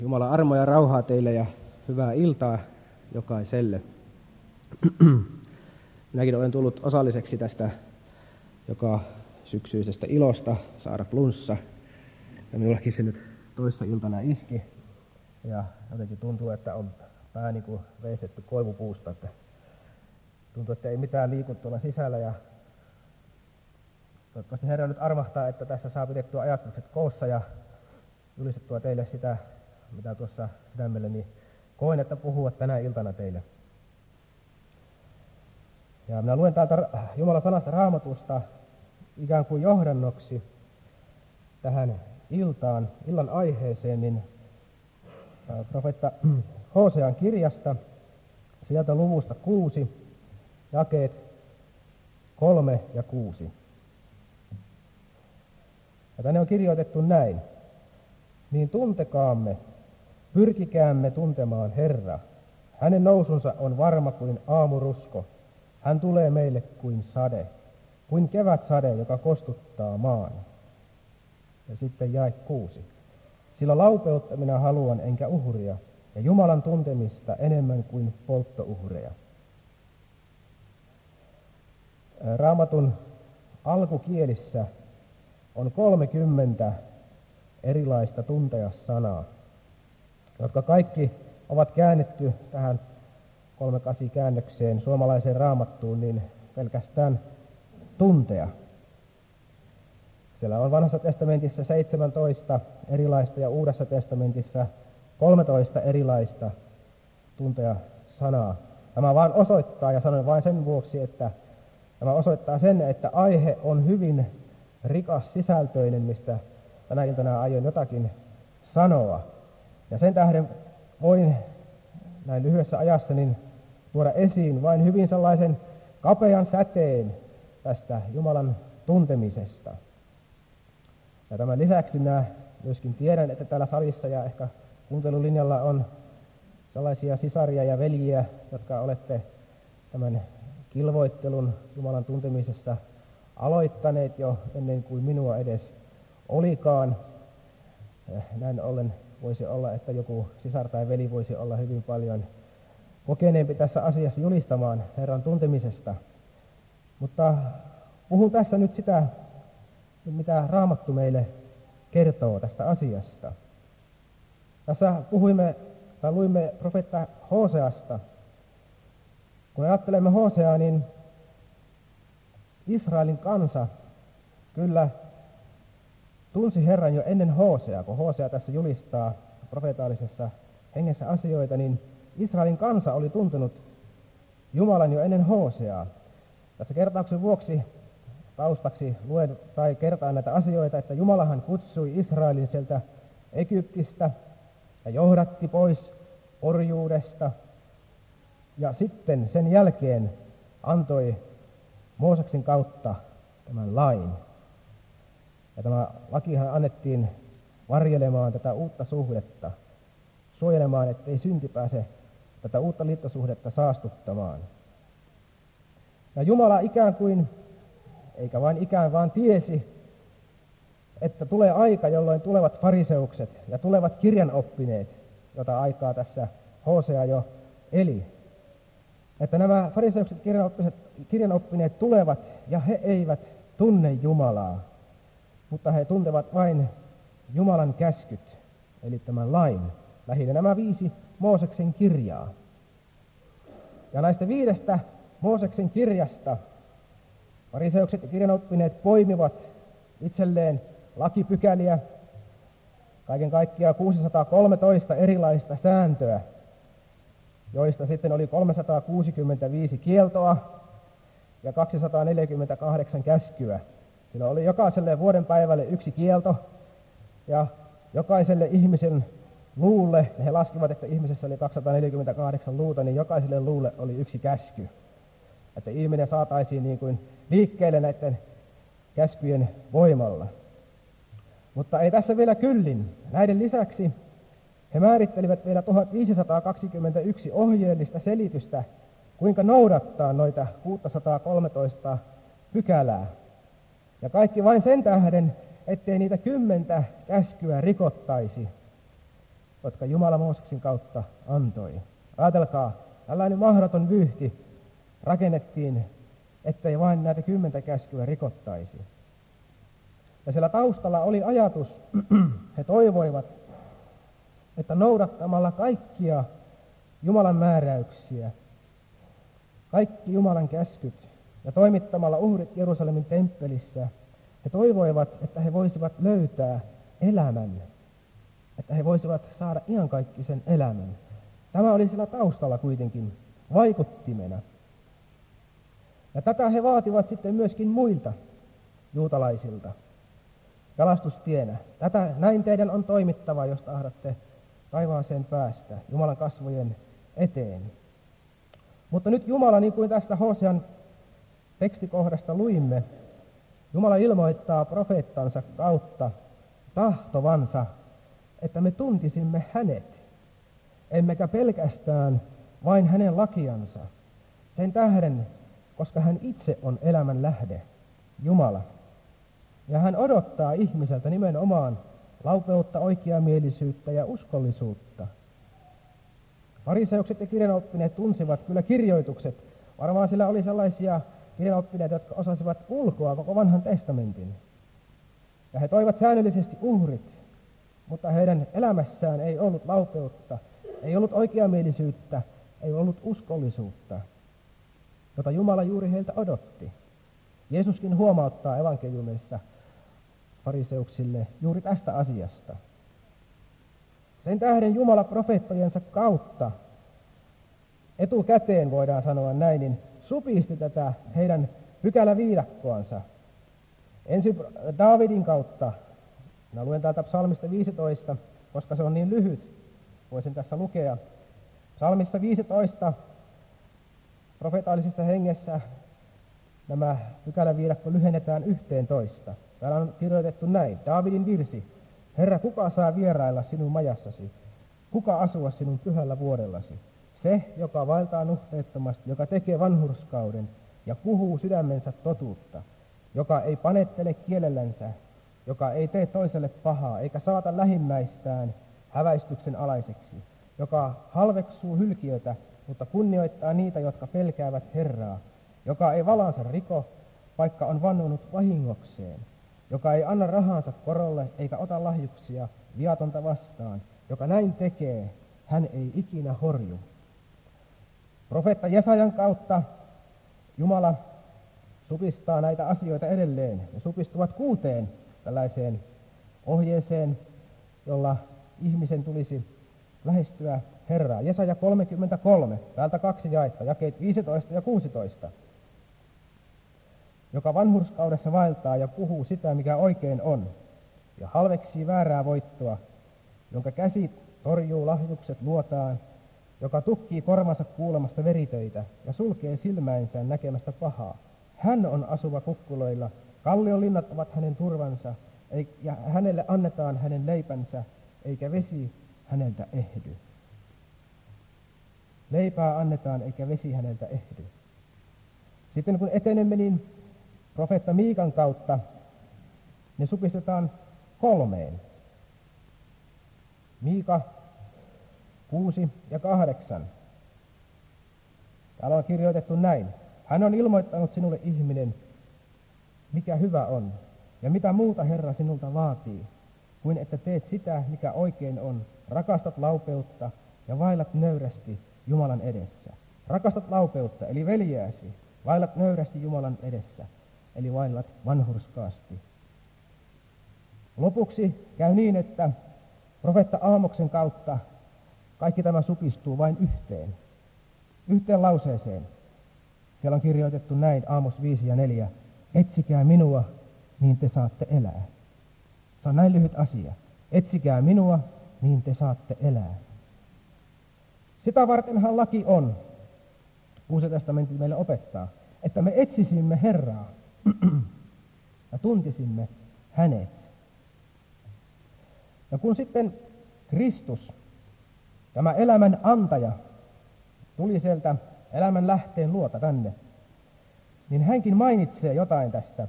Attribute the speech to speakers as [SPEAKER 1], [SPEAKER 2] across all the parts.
[SPEAKER 1] Jumalan armoa ja rauhaa teille ja hyvää iltaa jokaiselle. Minäkin olen tullut osalliseksi tästä joka syksyisestä ilosta saada flunssa. Ja minullekin se nyt toissa iltana iski. Ja jotenkin tuntuu, että on pää niin kuin veistetty koivupuusta. Että tuntuu, että ei mitään liiku tuolla sisällä. Ja toivottavasti Herra nyt armahtaa, että tässä saa pidettyä ajatukset koossa ja julistettua teille sitä, mitä tuossa sydämelleni koen, että puhua tänä iltana teille. Ja minä luen täältä Jumalan sanasta Raamatusta ikään kuin johdannoksi tähän illan aiheeseen, niin profeetta Hosean kirjasta, sieltä luvusta 6, jakeet 3 ja 6. Ja tänne on kirjoitettu näin. Niin tuntekaamme, pyrkikäämme tuntemaan Herra. Hänen nousunsa on varma kuin aamurusko. Hän tulee meille kuin sade, kuin kevätsade, joka kostuttaa maan. Ja sitten jae 6. Sillä laupeutta minä haluan enkä uhria, ja Jumalan tuntemista enemmän kuin polttouhreja. Raamatun alkukielissä on 30 erilaista tuntea-sanaa, jotka kaikki ovat käännetty tähän 38 käännökseen suomalaiseen raamattuun, niin pelkästään tuntea. Siellä on Vanhassa testamentissa 17 erilaista ja Uudessa testamentissa 13 erilaista tuntea-sanaa. Tämä vaan osoittaa, ja sanon vain sen vuoksi, että tämä osoittaa sen, että aihe on hyvin rikas sisältöinen, mistä tänä iltana aion jotakin sanoa. Ja sen tähden voin näin lyhyessä ajassa niin tuoda esiin vain hyvin sellaisen kapean säteen tästä Jumalan tuntemisesta. Ja tämän lisäksi minä myöskin tiedän, että täällä salissa ja ehkä kuuntelulinjalla on sellaisia sisaria ja veljiä, jotka olette tämän kilvoittelun Jumalan tuntemisessa aloittaneet jo ennen kuin minua edes olikaan. Näin ollen voisi olla, että joku sisar tai veli voisi olla hyvin paljon kokeneempi tässä asiassa julistamaan Herran tuntemisesta. Mutta puhun tässä nyt sitä, mitä Raamattu meille kertoo tästä asiasta. Tässä luimme profeetta Hoseasta. Kun ajattelemme Hoseaa, niin Israelin kansa kyllä tunsi Herran jo ennen Hoseaa. Kun Hosea tässä julistaa profeetaalisessa hengessä asioita, niin Israelin kansa oli tuntenut Jumalan jo ennen Hoseaa. Tässä kertauksen vuoksi taustaksi luen tai kertaan näitä asioita, että Jumalahan kutsui Israelin sieltä Egyptistä ja johdatti pois orjuudesta. Ja sitten sen jälkeen antoi Mooseksen kautta tämän lain. Ja tämä lakihan annettiin varjelemaan tätä uutta suhdetta, suojelemaan, ettei synti pääse tätä uutta liittosuhdetta saastuttamaan. Ja Jumala ikään kuin, eikä vain ikään, vaan tiesi, että tulee aika, jolloin tulevat fariseukset ja tulevat kirjanoppineet, jota aikaa tässä Hosea jo eli. Että nämä fariseukset kirjanoppineet tulevat ja he eivät tunne Jumalaa, mutta he tuntevat vain Jumalan käskyt, eli tämän lain, lähinnä nämä 5 Mooseksen kirjaa. Ja näistä 5 Mooseksen kirjasta fariseukset ja kirjanoppineet poimivat itselleen lakipykäliä, kaiken kaikkiaan 613 erilaista sääntöä, joista sitten oli 365 kieltoa ja 248 käskyä. Sillä oli jokaiselle vuoden päivälle 1 kielto ja jokaiselle ihmisen luulle, ja he laskivat, että ihmisessä oli 248 luuta, niin jokaiselle luulle oli 1 käsky. Että ihminen saataisiin niin kuin liikkeelle näiden käskyjen voimalla. Mutta ei tässä vielä kyllin. Näiden lisäksi he määrittelivät vielä 1521 ohjeellista selitystä, kuinka noudattaa noita 613 pykälää. Ja kaikki vain sen tähden, ettei niitä 10 käskyä rikottaisi. jotka Jumala Mooseksen kautta antoi. Ajatelkaa, tällainen mahdoton vyyhti rakennettiin, ettei vain näitä 10 käskyä rikottaisi. Ja siellä taustalla oli ajatus, he toivoivat, että noudattamalla kaikkia Jumalan määräyksiä, kaikki Jumalan käskyt ja toimittamalla uhrit Jerusalemin temppelissä, he toivoivat, että he voisivat löytää elämän, että he voisivat saada iankaikkisen elämän. Tämä oli siellä taustalla kuitenkin vaikuttimena. Ja tätä he vaativat sitten myöskin muilta juutalaisilta pelastustienä. Näin teidän on toimittava, jos tahdotte taivaaseen päästä Jumalan kasvojen eteen. Mutta nyt Jumala, niin kuin tästä Hosean tekstikohdasta luimme, Jumala ilmoittaa profeettansa kautta tahtovansa, että me tuntisimme hänet, emmekä pelkästään vain hänen lakiansa. Sen tähden, koska hän itse on elämän lähde, Jumala. Ja hän odottaa ihmiseltä nimenomaan laupeutta, oikeamielisyyttä ja uskollisuutta. Fariseukset ja kirjanoppineet tunsivat kyllä kirjoitukset. Varmaan sillä oli sellaisia kirjanoppineita, jotka osasivat ulkoa koko vanhan testamentin. Ja he toivat säännöllisesti uhrit, mutta heidän elämässään ei ollut laupeutta, ei ollut oikeamielisyyttä, ei ollut uskollisuutta, jota Jumala juuri heiltä odotti. Jeesuskin huomauttaa evankeliumissa fariseuksille juuri tästä asiasta. Sen tähden Jumala profeettojensa kautta, etukäteen voidaan sanoa näin, niin supisti tätä heidän pykäläviidakkoansa. Ensin Daavidin kautta, minä luen täältä psalmista 15, koska se on niin lyhyt, voisin tässä lukea. Psalmissa 15, profetaalisessa hengessä, nämä pykäläviidakko lyhennetään 11. Täällä on kirjoitettu näin, Daavidin virsi. Herra, kuka saa vierailla sinun majassasi? Kuka asua sinun pyhällä vuodellasi? Se, joka vaeltaa nuhteettomasti, joka tekee vanhurskauden ja puhuu sydämensä totuutta, joka ei panettele kielellänsä, joka ei tee toiselle pahaa, eikä saata lähimmäistään häväistyksen alaiseksi, joka halveksuu hylkiötä, mutta kunnioittaa niitä, jotka pelkäävät Herraa, joka ei valansa riko, vaikka on vannonut vahingokseen, joka ei anna rahansa korolle eikä ota lahjuksia viatonta vastaan, joka näin tekee, hän ei ikinä horju. Profeetta Jesajan kautta Jumala supistaa näitä asioita edelleen. Ne supistuvat 6 tällaiseen ohjeeseen, jolla ihmisen tulisi lähestyä Herraa. Jesaja 33, täältä 2 jaetta, jakeet 15 ja 16. Joka vanhurskaudessa vaeltaa ja puhuu sitä, mikä oikein on, ja halveksii väärää voittoa, jonka käsi torjuu lahjukset luotaan, joka tukkii korvansa kuulemasta veritöitä ja sulkee silmäinsä näkemästä pahaa. Hän on asuva kukkuloilla, kalliolinnat ovat hänen turvansa, ja hänelle annetaan hänen leipänsä, eikä vesi häneltä ehdy. Leipää annetaan, eikä vesi häneltä ehdy. Sitten kun etenemme, niin profeetta Miikan kautta ne supistetaan 3. Miika 6 ja 8. Täällä on kirjoitettu näin. Hän on ilmoittanut sinulle, ihminen, mikä hyvä on, ja mitä muuta Herra sinulta vaatii, kuin että teet sitä, mikä oikein on, rakastat laupeutta ja vaillat nöyrästi Jumalan edessä. Rakastat laupeutta, eli veljääsi, vaillat nöyrästi Jumalan edessä, eli vaillat vanhurskaasti. Lopuksi käy niin, että profeetta Aamoksen kautta kaikki tämä supistuu vain yhteen lauseeseen. Siellä on kirjoitettu näin, Aamos 5 ja 4. Etsikää minua, niin te saatte elää. Se on näin lyhyt asia. Etsikää minua, niin te saatte elää. Sitä vartenhan laki on, Uusi testamentti meille opettaa, että me etsisimme Herraa ja tuntisimme hänet. Ja kun sitten Kristus, tämä elämän antaja, tuli sieltä elämän lähteen luota tänne, niin hänkin mainitsee jotain tästä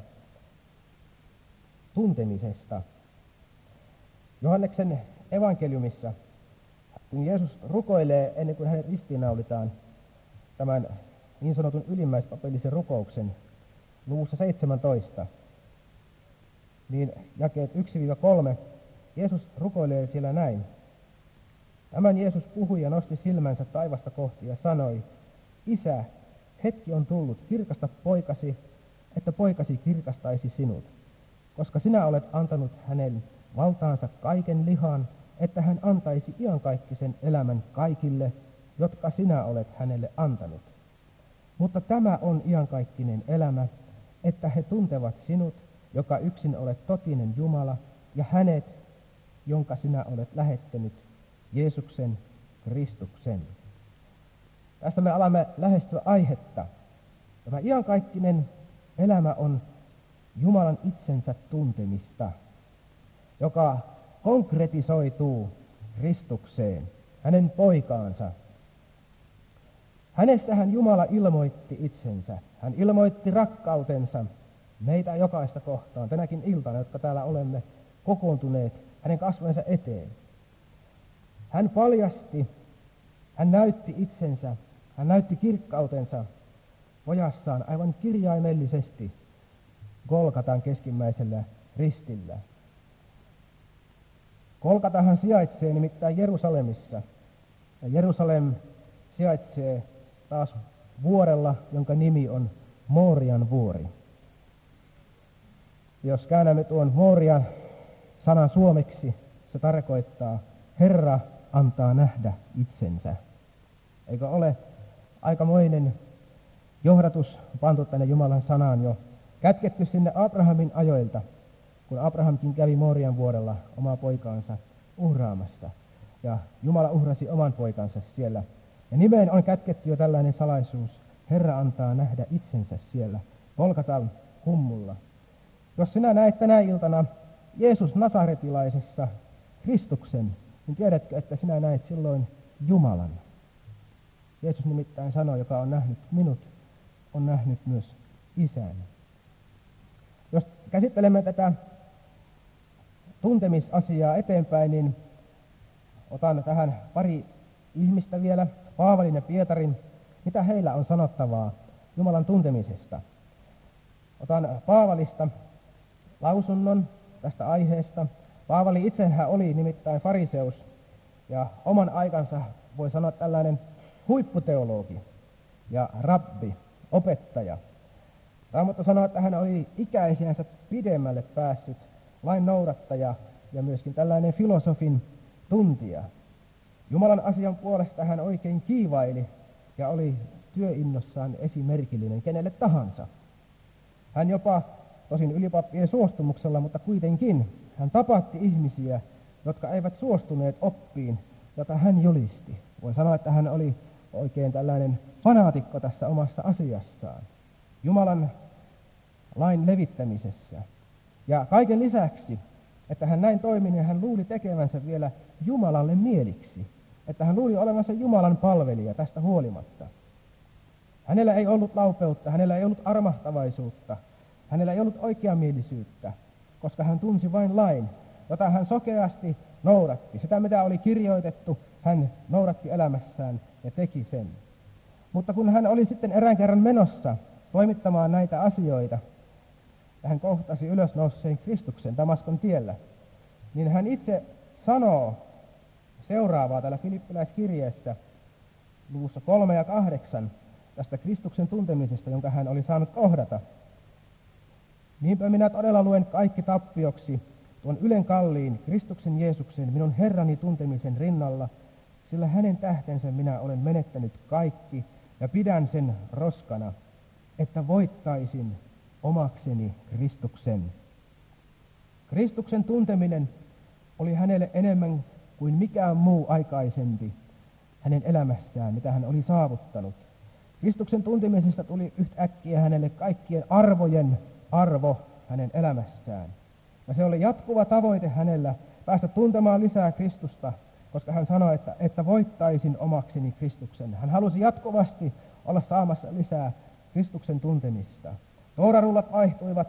[SPEAKER 1] tuntemisesta. Johanneksen evankeliumissa kun Jeesus rukoilee ennen kuin hänet ristiinnaulitaan tämän niin sanotun ylimmäispapillisen rukouksen luvussa 17, niin jakeet 1-3, Jeesus rukoilee siellä näin. Tämän Jeesus puhui ja nosti silmänsä taivasta kohti ja sanoi, Isä, hetki on tullut, kirkasta poikasi, että poikasi kirkastaisi sinut, koska sinä olet antanut hänen valtaansa kaiken lihan, että hän antaisi iankaikkisen elämän kaikille, jotka sinä olet hänelle antanut. Mutta tämä on iankaikkinen elämä, että he tuntevat sinut, joka yksin olet totinen Jumala, ja hänet, jonka sinä olet lähettänyt, Jeesuksen Kristuksen. Tässä me alamme lähestyä aihetta. Tämä iankaikkinen elämä on Jumalan itsensä tuntemista, joka konkretisoituu Kristukseen, hänen poikaansa. Hänessähän Jumala ilmoitti itsensä. Hän ilmoitti rakkautensa meitä jokaista kohtaan, tänäkin iltana, jotka täällä olemme kokoontuneet hänen kasvojensa eteen. Hän paljasti, hän näytti itsensä, hän näytti kirkkautensa pojassaan aivan kirjaimellisesti Golgatan keskimmäisellä ristillä. Golgatahan sijaitsee nimittäin Jerusalemissa, ja Jerusalem sijaitsee taas vuorella, jonka nimi on Moorian vuori. Jos käännämme tuon Moorian sanan suomeksi, se tarkoittaa Herra antaa nähdä itsensä. Eikö ole aikamoinen johdatus pantu tänne Jumalan sanaan jo kätketty sinne Abrahamin ajoilta, kun Abrahamkin kävi Moorian vuorella omaa poikaansa uhraamassa. Ja Jumala uhrasi oman poikansa siellä. Ja nimeen on kätketty jo tällainen salaisuus. Herra antaa nähdä itsensä siellä Golgatan hummulla. Jos sinä näet tänä iltana Jeesus Nasaretilaisessa Kristuksen, niin tiedätkö, että sinä näet silloin Jumalan. Jeesus nimittäin sanoi, joka on nähnyt minut, on nähnyt myös Isän. Jos käsittelemme tätä tuntemisasiaa eteenpäin, niin otan tähän pari ihmistä vielä, Paavalin ja Pietarin, mitä heillä on sanottavaa Jumalan tuntemisesta. Otan Paavalista lausunnon tästä aiheesta. Paavali itsehän oli nimittäin fariseus ja oman aikansa voi sanoa tällainen huipputeologi ja rabbi, opettaja. Raamattu sanoo, että hän oli ikäisiänsä pidemmälle päässyt lain noudattaja ja myöskin tällainen filosofin tuntija. Jumalan asian puolesta hän oikein kiivaili ja oli työinnossaan esimerkillinen kenelle tahansa. Hän jopa, tosin ylipappien suostumuksella, mutta kuitenkin, hän tapatti ihmisiä, jotka eivät suostuneet oppiin, jota hän julisti. Voi sanoa, että hän oli oikein tällainen fanaatikko tässä omassa asiassaan, Jumalan lain levittämisessä. Ja kaiken lisäksi, että hän näin toimi, niin hän luuli tekevänsä vielä Jumalalle mieliksi, että hän luuli olevansa Jumalan palvelija tästä huolimatta. Hänellä ei ollut laupeutta, hänellä ei ollut armahtavaisuutta, hänellä ei ollut oikeamielisyyttä, koska hän tunsi vain lain, jota hän sokeasti noudatti. Sitä, mitä oli kirjoitettu, hän noudatti elämässään ja teki sen. Mutta kun hän oli sitten erään kerran menossa toimittamaan näitä asioita, ja hän kohtasi ylösnouseen Kristuksen Damaskon tiellä, niin hän itse sanoo seuraavaa täällä Filippiläiskirjeessä luvussa 3 ja 8 tästä Kristuksen tuntemisesta, jonka hän oli saanut kohdata. Niinpä minä todella luen kaikki tappioksi tuon ylen kalliin Kristuksen Jeesuksen minun Herrani tuntemisen rinnalla, sillä hänen tähtensä minä olen menettänyt kaikki ja pidän sen roskana, että voittaisin omakseni Kristuksen. Kristuksen tunteminen oli hänelle enemmän kuin mikään muu aikaisempi hänen elämässään, mitä hän oli saavuttanut. Kristuksen tuntemisesta tuli yhtäkkiä hänelle kaikkien arvojen arvo hänen elämässään. Ja se oli jatkuva tavoite hänellä päästä tuntemaan lisää Kristusta, koska hän sanoi, että voittaisin omakseni Kristuksen. Hän halusi jatkuvasti olla saamassa lisää Kristuksen tuntemista. Toorarullat vaihtuivat,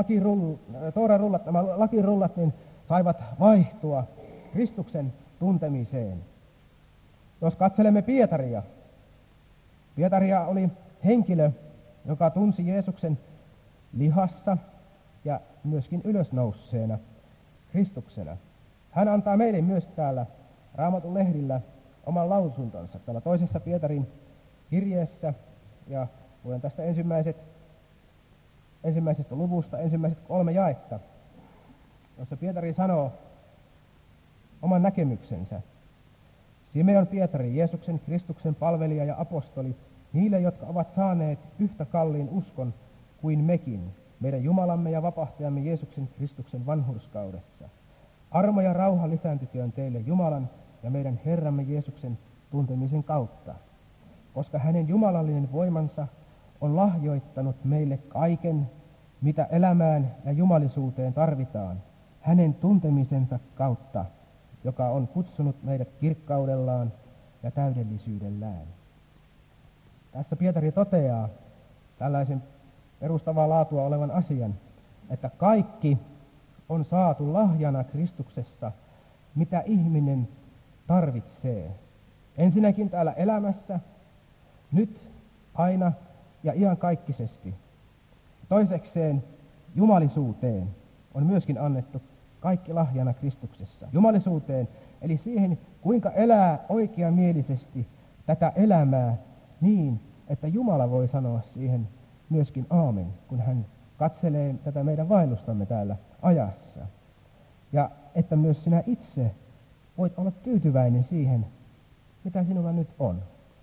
[SPEAKER 1] nämä lakirullat niin saivat vaihtua Kristuksen tuntemiseen. Jos katselemme Pietaria. Pietaria oli henkilö, joka tunsi Jeesuksen lihassa ja myöskin ylösnousseena Kristuksena. Hän antaa meille myös täällä Raamatun lehdillä oman lausuntonsa täällä toisessa Pietarin kirjeessä, ja luen tästä ensimmäisestä luvusta ensimmäiset 3 jaetta, jossa Pietari sanoo oman näkemyksensä. Simeon Pietari, Jeesuksen Kristuksen palvelija ja apostoli, niille, jotka ovat saaneet yhtä kalliin uskon kuin mekin, meidän Jumalamme ja vapahtajamme Jeesuksen Kristuksen vanhurskaudessa. Armo ja rauha lisääntyköön teille Jumalan ja meidän Herramme Jeesuksen tuntemisen kautta, koska hänen jumalallinen voimansa on lahjoittanut meille kaiken, mitä elämään ja jumalisuuteen tarvitaan, hänen tuntemisensa kautta, joka on kutsunut meidät kirkkaudellaan ja täydellisyydellään. Tässä Pietari toteaa tällaisen perustavaa laatua olevan asian, että kaikki on saatu lahjana Kristuksessa, mitä ihminen tarvitsee. Ensinnäkin täällä elämässä, nyt, aina ja iankaikkisesti. Toisekseen jumalisuuteen on myöskin annettu kaikki lahjana Kristuksessa. Jumalisuuteen, eli siihen, kuinka elää oikeamielisesti tätä elämää niin, että Jumala voi sanoa siihen myöskin aamen, kun hän katselee tätä meidän vaellustamme täällä ajassa. Ja että myös sinä itse voit olla tyytyväinen siihen, mitä sinulla nyt on.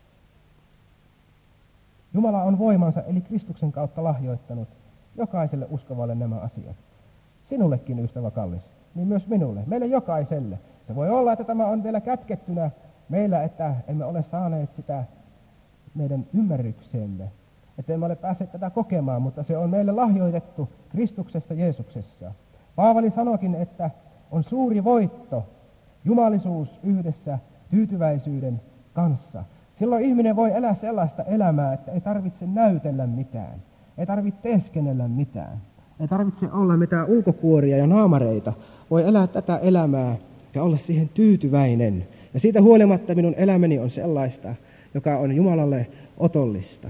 [SPEAKER 1] Jumala on voimansa, eli Kristuksen kautta lahjoittanut jokaiselle uskovalle nämä asiat. Sinullekin, ystävä kallis, niin myös minulle, meille jokaiselle. Se voi olla, että tämä on vielä kätkettynä meillä, että emme ole saaneet sitä meidän ymmärrykseemme, että emme ole päässeet tätä kokemaan, mutta se on meille lahjoitettu Kristuksessa Jeesuksessa. Paavali sanoikin, että on suuri voitto jumalisuus yhdessä tyytyväisyyden kanssa. Silloin ihminen voi elää sellaista elämää, että ei tarvitse näytellä mitään, ei tarvitse teeskennellä mitään, ei tarvitse olla mitään ulkokuoria ja naamareita. Voi elää tätä elämää ja olla siihen tyytyväinen. Ja siitä huolimatta minun elämäni on sellaista, joka on Jumalalle otollista.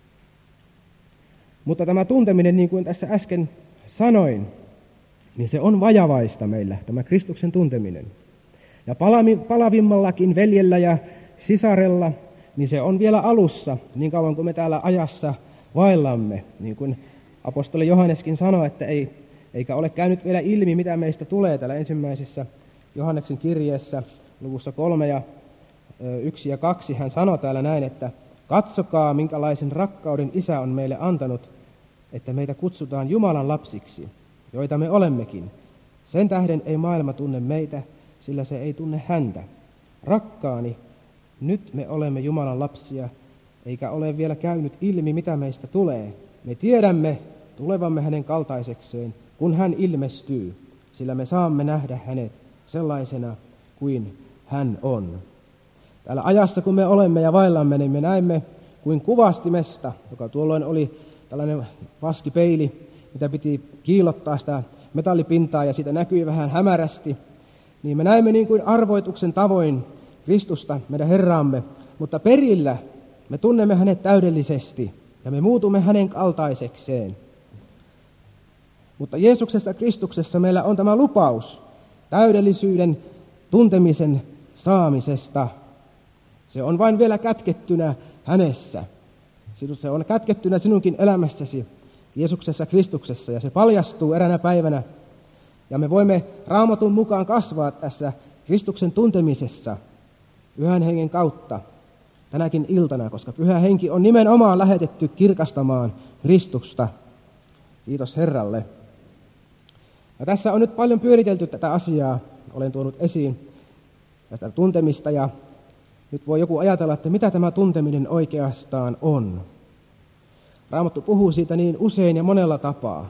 [SPEAKER 1] Mutta tämä tunteminen, niin kuin tässä äsken sanoin, niin se on vajavaista meillä, tämä Kristuksen tunteminen. Ja palavimmallakin veljellä ja sisarella, niin se on vielä alussa, niin kauan kuin me täällä ajassa vaellamme. Niin kuin apostoli Johanneskin sanoi, että eikä ole käynyt vielä ilmi, mitä meistä tulee täällä ensimmäisessä Johanneksen kirjeessä, luvussa 3 ja 1 ja 2. Hän sanoi täällä näin, että katsokaa, minkälaisen rakkauden Isä on meille antanut, että meitä kutsutaan Jumalan lapsiksi, joita me olemmekin. Sen tähden ei maailma tunne meitä, sillä se ei tunne häntä. Rakkaani, nyt me olemme Jumalan lapsia, eikä ole vielä käynyt ilmi, mitä meistä tulee. Me tiedämme tulevamme hänen kaltaisekseen, kun hän ilmestyy, sillä me saamme nähdä hänet sellaisena kuin hän on. Täällä ajassa, kun me olemme ja vaellamme, niin me näemme kuin kuvastimesta, joka tuolloin oli tällainen vaskipeili, mitä piti kiillottaa sitä metallipintaa ja siitä näkyi vähän hämärästi, niin me näemme niin kuin arvoituksen tavoin Kristusta, meidän Herraamme, mutta perillä me tunnemme hänet täydellisesti ja me muutumme hänen kaltaisekseen. Mutta Jeesuksessa Kristuksessa meillä on tämä lupaus täydellisyyden tuntemisen saamisesta. Se on vain vielä kätkettynä hänessä. Se on kätkettynä sinunkin elämässäsi Jeesuksessa Kristuksessa ja se paljastuu eräänä päivänä. Ja me voimme Raamatun mukaan kasvaa tässä Kristuksen tuntemisessa Pyhän Hengen kautta tänäkin iltana, koska Pyhä Henki on nimenomaan lähetetty kirkastamaan Kristusta. Kiitos Herralle. Ja tässä on nyt paljon pyöritelty tätä asiaa, olen tuonut esiin tästä tuntemista ja nyt voi joku ajatella, että mitä tämä tunteminen oikeastaan on. Raamattu puhuu siitä niin usein ja monella tapaa.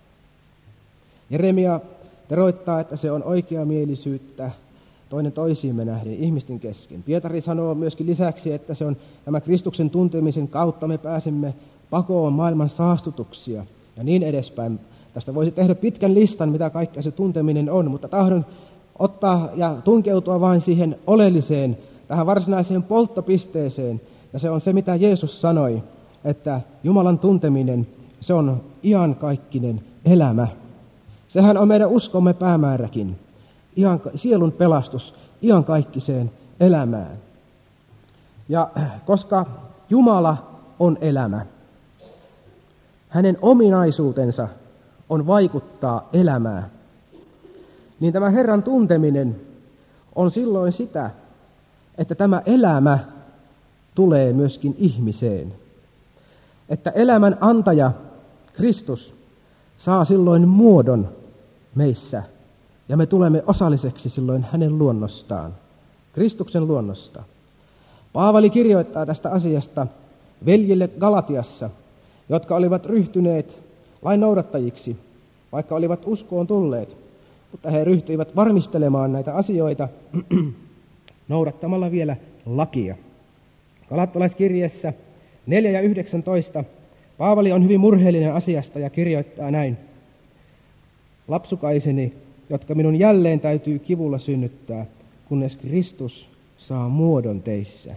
[SPEAKER 1] Jeremia teroittaa, että se on oikeamielisyyttä toinen toisiimme nähden ihmisten kesken. Pietari sanoo myöskin lisäksi, että se on tämä Kristuksen tuntemisen kautta me pääsemme pakoon maailman saastutuksia ja niin edespäin. Tästä voisi tehdä pitkän listan, mitä kaikkea se tunteminen on, mutta tahdon ottaa ja tunkeutua vain siihen oleelliseen tähän varsinaiseen polttopisteeseen, ja se on se, mitä Jeesus sanoi, että Jumalan tunteminen, se on iankaikkinen elämä. Sehän on meidän uskomme päämääräkin, sielun pelastus iankaikkiseen elämään. Ja koska Jumala on elämä, hänen ominaisuutensa on vaikuttaa elämään, niin tämä Herran tunteminen on silloin sitä, että tämä elämä tulee myöskin ihmiseen. Että elämän antaja, Kristus, saa silloin muodon meissä, ja me tulemme osalliseksi silloin hänen luonnostaan, Kristuksen luonnosta. Paavali kirjoittaa tästä asiasta veljille Galatiassa, jotka olivat ryhtyneet lain noudattajiksi, vaikka olivat uskoon tulleet, mutta he ryhtyivät varmistelemaan näitä asioita noudattamalla vielä lakia. Galattalaiskirjeessä 4 ja 19 Paavali on hyvin murheellinen asiasta ja kirjoittaa näin: lapsukaiseni, jotka minun jälleen täytyy kivulla synnyttää, kunnes Kristus saa muodon teissä.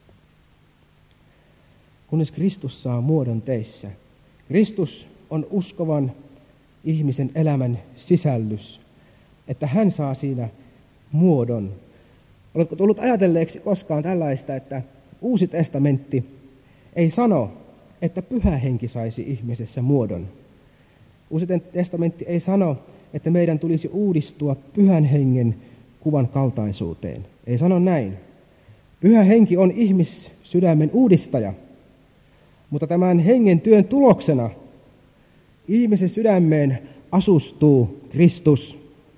[SPEAKER 1] Kunnes Kristus saa muodon teissä. Kristus on uskovan ihmisen elämän sisällys, että hän saa siinä muodon. Oletko tullut ajatelleeksi koskaan tällaista, että Uusi testamentti ei sano, että Pyhä Henki saisi ihmisessä muodon. Uusi testamentti ei sano, että meidän tulisi uudistua Pyhän Hengen kuvan kaltaisuuteen. Ei sano näin. Pyhä Henki on ihmissydämen uudistaja, mutta tämän hengen työn tuloksena ihmisen sydämeen asustuu Kristus.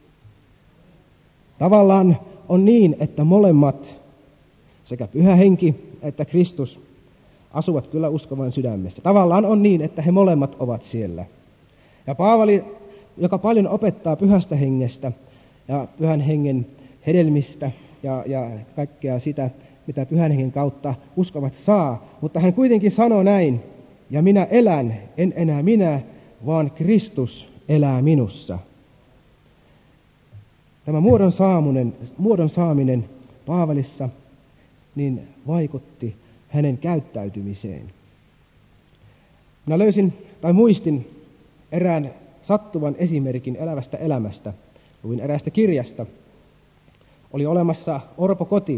[SPEAKER 1] Tavallaan on niin, että molemmat, sekä Pyhä Henki että Kristus, asuvat kyllä uskovan sydämessä. Tavallaan on niin, että he molemmat ovat siellä. Ja Paavali, joka paljon opettaa Pyhästä Hengestä ja Pyhän Hengen hedelmistä ja kaikkea sitä, mitä Pyhän Hengen kautta uskovat saa, mutta hän kuitenkin sanoo näin: ja minä elän, en enää minä, vaan Kristus elää minussa. Tämä muodon saaminen Paavalissa niin vaikutti hänen käyttäytymiseen. Minä muistin erään sattuvan esimerkin elävästä elämästä. Luin eräästä kirjasta. Oli olemassa orpokoti,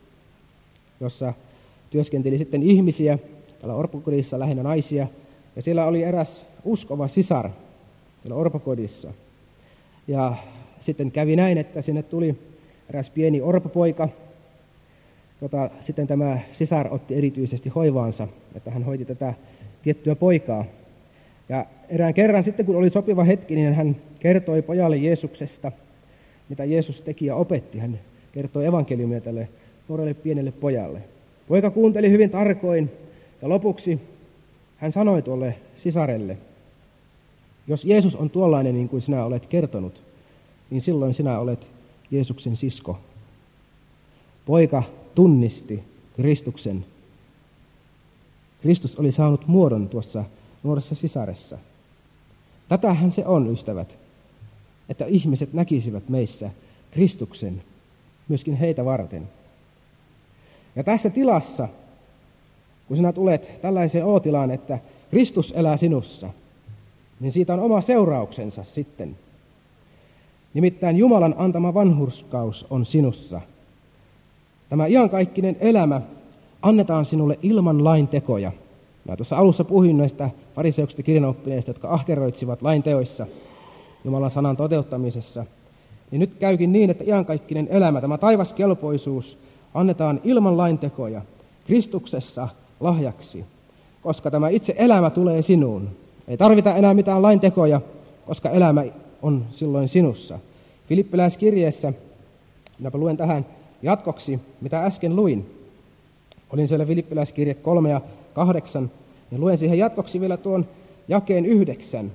[SPEAKER 1] jossa työskenteli sitten ihmisiä, täällä orpokodissa lähinnä naisia, ja siellä oli eräs uskova sisar siellä orpokodissa. Ja sitten kävi näin, että sinne tuli eräs pieni orpopoika, jota sitten tämä sisar otti erityisesti hoivaansa, että hän hoiti tätä tiettyä poikaa. Ja erään kerran sitten, kun oli sopiva hetki, niin hän kertoi pojalle Jeesuksesta, mitä Jeesus teki ja opetti. Hän kertoi evankeliumia tälle nuorelle pienelle pojalle. Poika kuunteli hyvin tarkoin, ja lopuksi hän sanoi tuolle sisarelle: jos Jeesus on tuollainen niin kuin sinä olet kertonut, niin silloin sinä olet Jeesuksen sisko. Poika tunnisti Kristuksen. Kristus oli saanut muodon tuossa nuoressa sisaressa. Tätähän se on, ystävät, että ihmiset näkisivät meissä Kristuksen, myöskin heitä varten. Ja tässä tilassa, kun sinä tulet tällaiseen O-tilaan, että Kristus elää sinussa, niin siitä on oma seurauksensa sitten. Nimittäin Jumalan antama vanhurskaus on sinussa. Tämä iankaikkinen elämä annetaan sinulle ilman lain tekoja. Mä tuossa alussa puhuin näistä fariseuksista kirjanoppineista, jotka ahkeroitsivat lain teoissa Jumalan sanan toteuttamisessa. Niin nyt käykin niin, että iankaikkinen elämä, tämä taivaskelpoisuus, annetaan ilman lain tekoja Kristuksessa lahjaksi, koska tämä itse elämä tulee sinuun. Ei tarvita enää mitään lain tekoja, koska elämä on silloin sinussa. Filippiläiskirjeessä, minäpä luen tähän jatkoksi, mitä äsken luin. Olin siellä Filippiläiskirje 3 ja 8, ja luen siihen jatkoksi vielä tuon jakeen 9.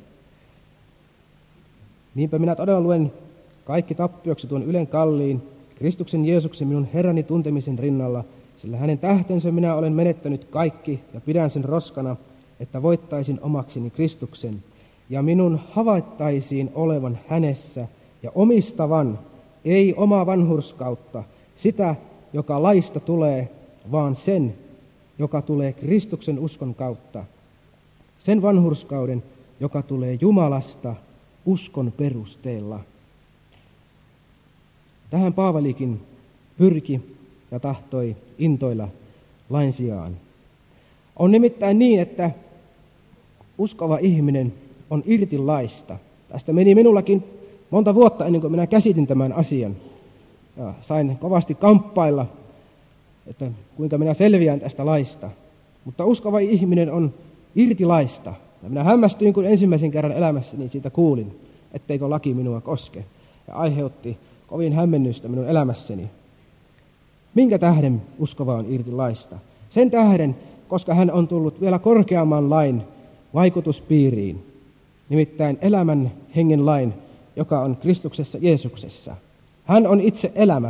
[SPEAKER 1] Niinpä minä todella luen kaikki tappioksi tuon ylen kalliin, Kristuksen Jeesuksen minun Herrani tuntemisen rinnalla, sillä hänen tähtensä minä olen menettänyt kaikki ja pidän sen roskana, että voittaisin omakseni Kristuksen, ja minun havaittaisiin olevan hänessä ja omistavan, ei omaa vanhurskautta, sitä, joka laista tulee, vaan sen, joka tulee Kristuksen uskon kautta. Sen vanhurskauden, joka tulee Jumalasta uskon perusteella. Tähän Paavalikin pyrki ja tahtoi intoilla lain sijaan. On nimittäin niin, että uskova ihminen on irti laista. Tästä meni minullakin monta vuotta ennen kuin minä käsitin tämän asian. Ja sain kovasti kamppailla, että kuinka minä selviän tästä laista. Mutta uskova ihminen on irti laista. Ja minä hämmästyin, kun ensimmäisen kerran elämässäni siitä kuulin, etteikö laki minua koske. Ja aiheutti kovin hämmennystä minun elämässäni. Minkä tähden uskova on irti laista? Sen tähden, koska hän on tullut vielä korkeamman lain vaikutuspiiriin. Nimittäin elämän hengen lain, joka on Kristuksessa Jeesuksessa. Hän on itse elämä.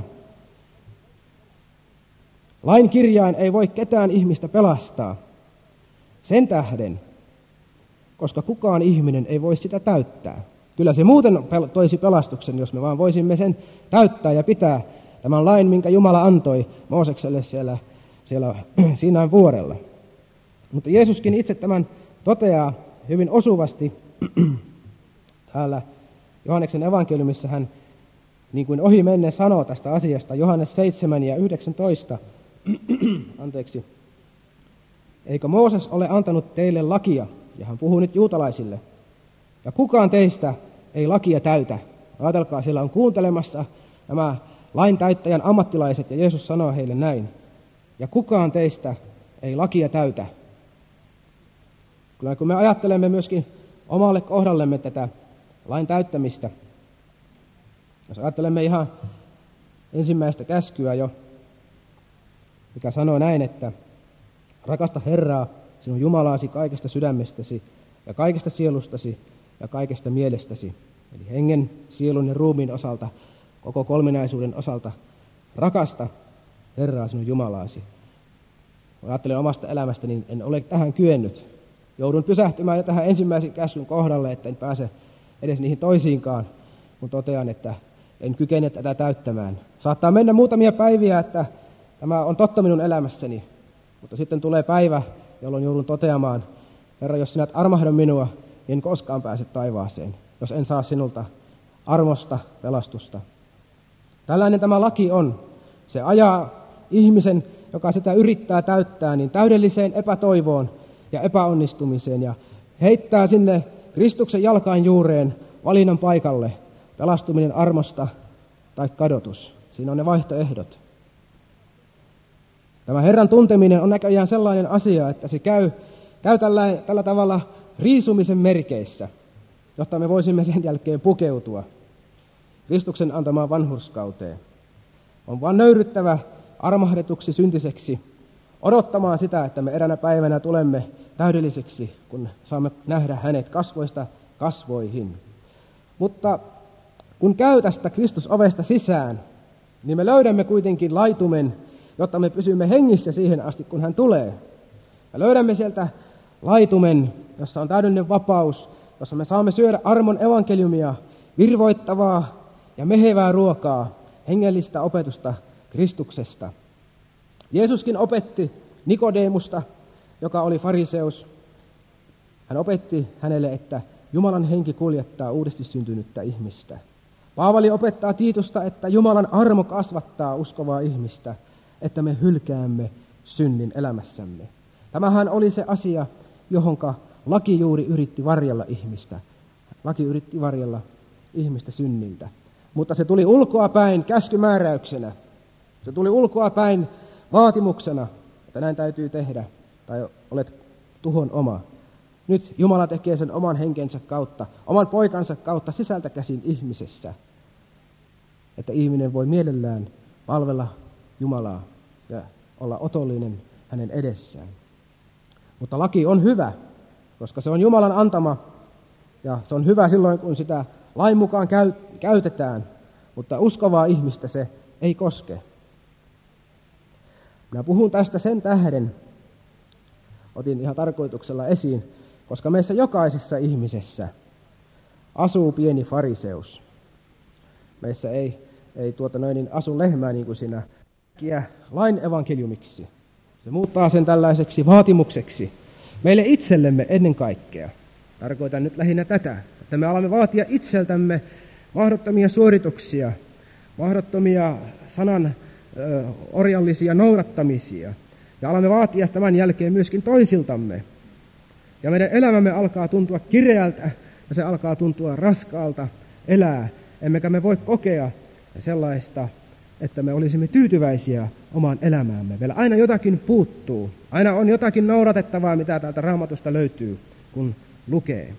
[SPEAKER 1] Lain kirjain ei voi ketään ihmistä pelastaa. Sen tähden, koska kukaan ihminen ei voi sitä täyttää. Kyllä se muuten toisi pelastuksen, jos me vaan voisimme sen täyttää ja pitää tämän lain, minkä Jumala antoi Moosekselle siellä Siinain vuorella. Mutta Jeesuskin itse tämän toteaa hyvin osuvasti täällä Johanneksen evankeliumissa. Hän niin kuin ohi menne sanoo tästä asiasta, Johannes 7 ja 19, anteeksi, eikö Mooses ole antanut teille lakia, ja hän puhuu nyt juutalaisille, ja kukaan teistä ei lakia täytä. Ajatelkaa, siellä on kuuntelemassa nämä lain täyttäjän ammattilaiset, ja Jeesus sanoo heille näin, ja kukaan teistä ei lakia täytä. Kyllä kun me ajattelemme myöskin omalle kohdallemme tätä lain täyttämistä, jos ajattelemme ihan ensimmäistä käskyä jo, mikä sanoo näin, että rakasta Herraa, sinun Jumalaasi kaikesta sydämestäsi ja kaikesta sielustasi ja kaikesta mielestäsi. Eli hengen, sielun ja ruumiin osalta, koko kolminaisuuden osalta, rakasta Herraa sinun Jumalaasi. Kun ajattelen omasta elämästä, niin en ole tähän kyennyt. Joudun pysähtymään jo tähän ensimmäisen käskyn kohdalle, että en pääse edes niihin toisiinkaan, kun totean, että en kykene tätä täyttämään. Saattaa mennä muutamia päiviä, että tämä on totta minun elämässäni, mutta sitten tulee päivä, jolloin joudun toteamaan, Herra, jos sinä et armahda minua, niin en koskaan pääse taivaaseen, jos en saa sinulta armosta pelastusta. Tällainen tämä laki on. Se ajaa ihmisen, joka sitä yrittää täyttää, niin täydelliseen epätoivoon ja epäonnistumiseen ja heittää sinne Kristuksen jalkain juureen valinnan paikalle pelastuminen armosta tai kadotus. Siinä on ne vaihtoehdot. Tämä Herran tunteminen on näköjään sellainen asia, että se käy tällä tavalla riisumisen merkeissä, jotta me voisimme sen jälkeen pukeutua Kristuksen antamaan vanhurskauteen. On vain nöyryttävä armahdetuksi syntiseksi odottamaan sitä, että me eräänä päivänä tulemme täydelliseksi, kun saamme nähdä hänet kasvoista kasvoihin. Mutta kun käy tästä Kristusovesta sisään, niin me löydämme kuitenkin laitumen, jotta me pysymme hengissä siihen asti, kun hän tulee. Ja löydämme sieltä laitumen, jossa on täydellinen vapaus, jossa me saamme syödä armon evankeliumia, virvoittavaa ja mehevää ruokaa, hengellistä opetusta Kristuksesta. Jeesuskin opetti Nikodemusta, joka oli fariseus. Hän opetti hänelle, että Jumalan henki kuljettaa uudesti syntynyttä ihmistä. Paavali opettaa Tiitusta, että Jumalan armo kasvattaa uskovaa ihmistä, että me hylkäämme synnin elämässämme. Tämähän oli se asia, johonka laki juuri yritti varjella ihmistä. Laki yritti varjella ihmistä synniltä. Mutta se tuli ulkoapäin käskymääräyksenä. Se tuli ulkoapäin vaatimuksena, että näin täytyy tehdä, tai olet tuhon oma. Nyt Jumala tekee sen oman henkensä kautta, oman poikansa kautta sisältä käsin ihmisessä, että ihminen voi mielellään palvella Jumalaa ja olla otollinen hänen edessään. Mutta laki on hyvä, koska se on Jumalan antama, ja se on hyvä silloin, kun sitä lain mukaan käytetään, mutta uskovaa ihmistä se ei koske. Minä puhun tästä sen tähden, otin ihan tarkoituksella esiin, koska meissä jokaisessa ihmisessä asuu pieni fariseus. Meissä ei asu lehmää niin kuin siinä lain evankeliumiksi. Se muuttaa sen tällaiseksi vaatimukseksi meille itsellemme ennen kaikkea. Tarkoitan nyt lähinnä tätä, että me alamme vaatia itseltämme mahdottomia suorituksia, mahdottomia sanan orjallisia noudattamisia. Ja alamme vaatia tämän jälkeen myöskin toisiltamme. Ja meidän elämämme alkaa tuntua kireältä ja se alkaa tuntua raskaalta elää. Emmekä me voi kokea sellaista, että me olisimme tyytyväisiä omaan elämäämme. Vielä aina jotakin puuttuu. Aina on jotakin noudatettavaa, mitä täältä Raamatusta löytyy, kun lukee.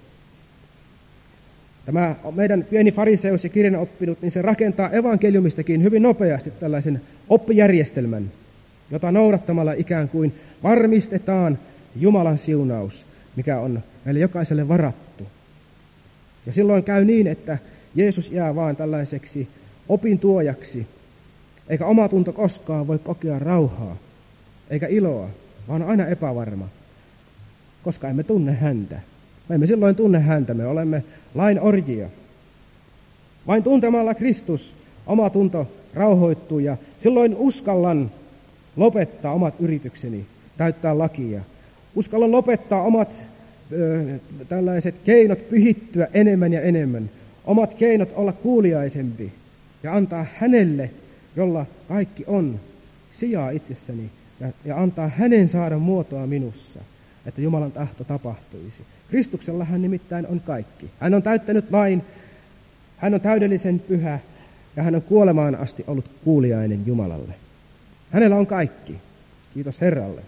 [SPEAKER 1] Tämä meidän pieni fariseus ja kirjanoppinut, niin se rakentaa evankeliumistakin hyvin nopeasti tällaisen oppijärjestelmän, jota noudattamalla ikään kuin varmistetaan Jumalan siunaus, mikä on meille jokaiselle varattu. Ja silloin käy niin, että Jeesus jää vaan tällaiseksi opintuojaksi, eikä omatunto koskaan voi kokea rauhaa, eikä iloa, vaan aina epävarma, koska emme tunne häntä. Me emme silloin tunne häntä, me olemme lain orjia. Vain tuntemalla Kristus omatunto rauhoittuu ja silloin uskallan lopettaa omat yritykseni täyttää lakia. Uskallan lopettaa omat tällaiset keinot pyhittyä enemmän ja enemmän. Omat keinot olla kuuliaisempi ja antaa hänelle, jolla kaikki on, sijaa itsessäni ja antaa hänen saada muotoa minussa, että Jumalan tahto tapahtuisi. Kristuksellahan nimittäin on kaikki. Hän on täyttänyt lain, hän on täydellisen pyhä ja hän on kuolemaan asti ollut kuuliainen Jumalalle. Hänellä on kaikki. Kiitos Herralle.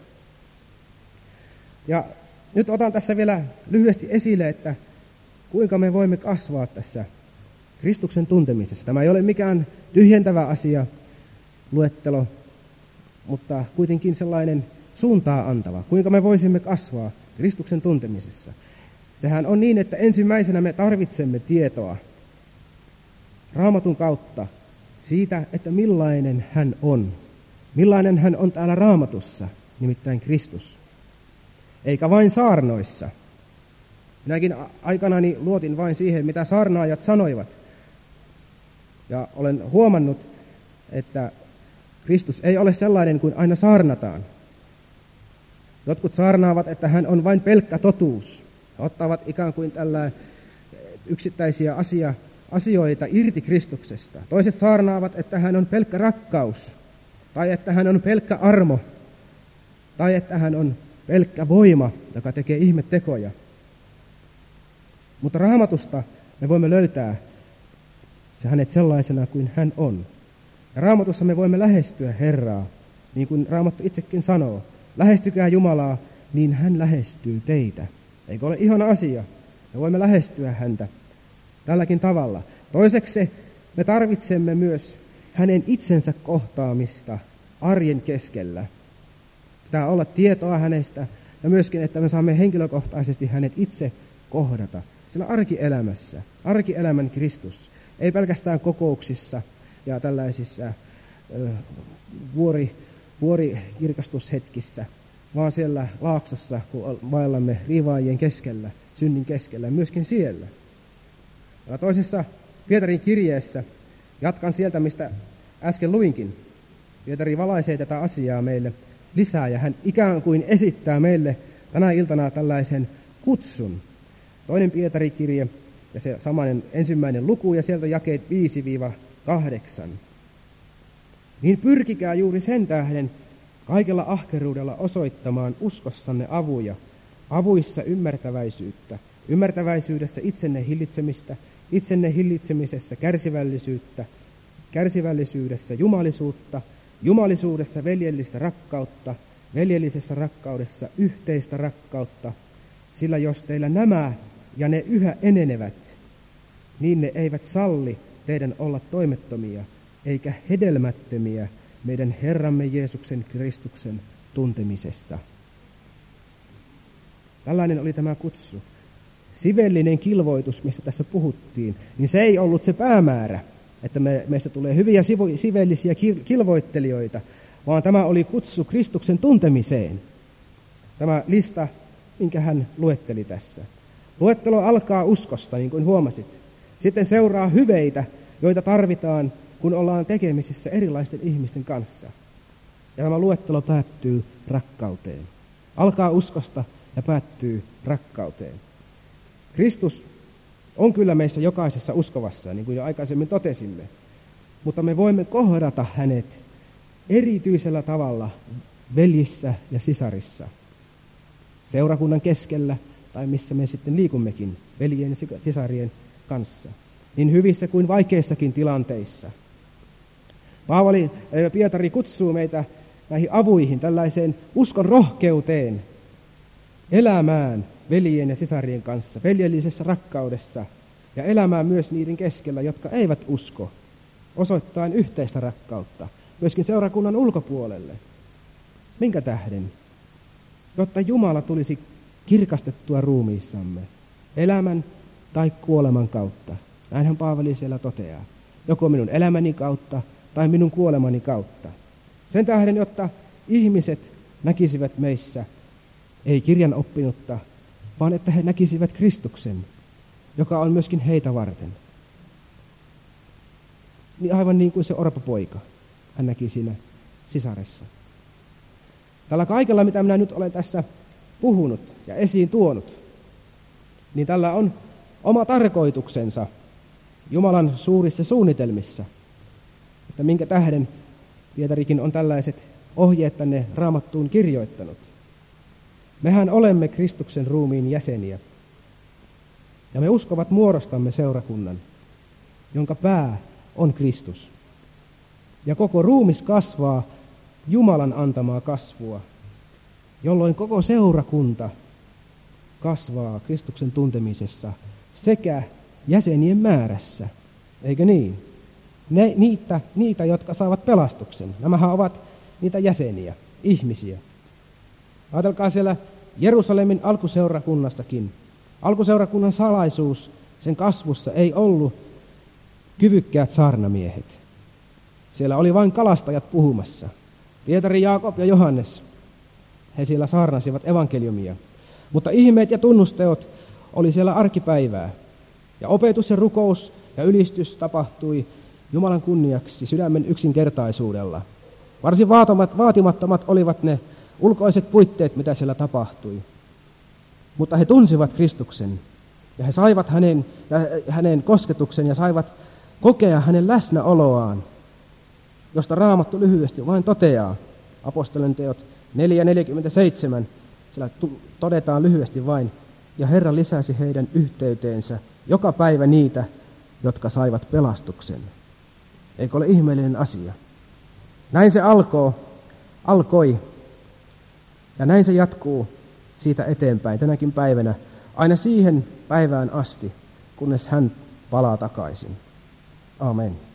[SPEAKER 1] Ja nyt otan tässä vielä lyhyesti esille, että kuinka me voimme kasvaa tässä Kristuksen tuntemisessa. Tämä ei ole mikään tyhjentävä asia, luettelo, mutta kuitenkin sellainen suuntaa antava. Kuinka me voisimme kasvaa Kristuksen tuntemisessa. Sehän on niin, että ensimmäisenä me tarvitsemme tietoa Raamatun kautta siitä, että millainen hän on. Millainen hän on täällä Raamatussa, nimittäin Kristus. Eikä vain saarnoissa. Minäkin aikanani luotin vain siihen, mitä saarnaajat sanoivat. Ja olen huomannut, että Kristus ei ole sellainen kuin aina saarnataan. Jotkut saarnaavat, että hän on vain pelkkä totuus. He ottavat ikään kuin tällä yksittäisiä asioita irti Kristuksesta. Toiset saarnaavat, että hän on pelkkä rakkaus, tai että hän on pelkkä armo, tai että hän on pelkkä voima, joka tekee ihmetekoja. Mutta Raamatusta me voimme löytää se hänet sellaisena kuin hän on. Ja Raamatussa me voimme lähestyä Herraa, niin kuin Raamattu itsekin sanoo. Lähestykää Jumalaa, niin hän lähestyy teitä. Eikö ole ihana asia? Me voimme lähestyä häntä tälläkin tavalla. Toiseksi me tarvitsemme myös hänen itsensä kohtaamista arjen keskellä. Pitää olla tietoa hänestä ja myöskin, että me saamme henkilökohtaisesti hänet itse kohdata. Sillä arkielämässä, arkielämän Kristus, ei pelkästään kokouksissa ja tällaisissa vuorikirkastushetkissä, vaan siellä laaksossa, kun vaellamme riivaajien keskellä, synnin keskellä, myöskin siellä. Ja toisessa Pietarin kirjeessä, jatkan sieltä, mistä äsken luinkin. Pietari valaisee tätä asiaa meille lisää ja hän ikään kuin esittää meille tänä iltana tällaisen kutsun. Toinen Pietarin kirje ja se samainen ensimmäinen luku ja sieltä jakeet 5-8. Niin pyrkikää juuri sen tähden kaikella ahkeruudella osoittamaan uskossanne avuja, avuissa ymmärtäväisyyttä, ymmärtäväisyydessä itsenne hillitsemistä, itsenne hillitsemisessä kärsivällisyyttä, kärsivällisyydessä jumalisuutta, jumalisuudessa veljellistä rakkautta, veljellisessä rakkaudessa yhteistä rakkautta, sillä jos teillä nämä ja ne yhä enenevät, niin ne eivät salli teidän olla toimettomia, eikä hedelmättömiä meidän Herramme Jeesuksen Kristuksen tuntemisessa. Tällainen oli tämä kutsu. Sivellinen kilvoitus, mistä tässä puhuttiin, niin se ei ollut se päämäärä, että meistä tulee hyviä sivellisiä kilvoittelijoita, vaan tämä oli kutsu Kristuksen tuntemiseen. Tämä lista, minkä hän luetteli tässä. Luettelo alkaa uskosta, niin kuin huomasit. Sitten seuraa hyveitä, joita tarvitaan, kun ollaan tekemisissä erilaisten ihmisten kanssa. Ja tämä luettelo päättyy rakkauteen. Alkaa uskosta ja päättyy rakkauteen. Kristus on kyllä meissä jokaisessa uskovassa, niin kuin jo aikaisemmin totesimme, mutta me voimme kohdata hänet erityisellä tavalla veljissä ja sisarissa, seurakunnan keskellä tai missä me sitten liikummekin veljien ja sisarien kanssa, niin hyvissä kuin vaikeissakin tilanteissa. Pietari kutsuu meitä näihin avuihin, tällaiseen uskon rohkeuteen, elämään veljien ja sisarien kanssa, veljellisessä rakkaudessa ja elämään myös niiden keskellä, jotka eivät usko, osoittaen yhteistä rakkautta, myöskin seurakunnan ulkopuolelle. Minkä tähden? Jotta Jumala tulisi kirkastettua ruumiissamme, elämän tai kuoleman kautta. Näinhän Paavali siellä toteaa. Joko minun elämäni kautta tai minun kuolemani kautta. Sen tähden, jotta ihmiset näkisivät meissä, ei kirjan oppinutta, vaan että he näkisivät Kristuksen, joka on myöskin heitä varten. Niin aivan niin kuin se orpopoika, hän näki siinä sisaressa. Tällä kaikella, mitä minä nyt olen tässä puhunut ja esiin tuonut, niin tällä on oma tarkoituksensa Jumalan suurissa suunnitelmissa. Että minkä tähden Pietarikin on tällaiset ohjeet tänne Raamattuun kirjoittanut. Mehän olemme Kristuksen ruumiin jäseniä. Ja me uskovat muodostamme seurakunnan, jonka pää on Kristus. Ja koko ruumis kasvaa Jumalan antamaa kasvua, jolloin koko seurakunta kasvaa Kristuksen tuntemisessa sekä jäsenien määrässä. Eikö niin? Niitä, jotka saavat pelastuksen. Nämähän ovat niitä jäseniä, ihmisiä. Ajatelkaa siellä Jerusalemin alkuseurakunnassakin. Alkuseurakunnan salaisuus sen kasvussa ei ollut kyvykkäät saarnamiehet. Siellä oli vain kalastajat puhumassa. Pietari, Jaakob ja Johannes. He siellä saarnasivat evankeliumia. Mutta ihmeet ja tunnusteot oli siellä arkipäivää. Ja opetus ja rukous ja ylistys tapahtui Jumalan kunniaksi sydämen yksinkertaisuudella. Varsin vaatimattomat olivat ne ulkoiset puitteet, mitä siellä tapahtui. Mutta he tunsivat Kristuksen ja he saivat hänen kosketuksen ja saivat kokea hänen läsnäoloaan, josta Raamattu lyhyesti vain toteaa. Apostolien teot 4:47, siellä todetaan lyhyesti vain, ja Herra lisäsi heidän yhteyteensä joka päivä niitä, jotka saivat pelastuksen. Eikö ole ihmeellinen asia? Näin se alkoi, ja näin se jatkuu siitä eteenpäin tänäkin päivänä, aina siihen päivään asti, kunnes hän palaa takaisin. Amen.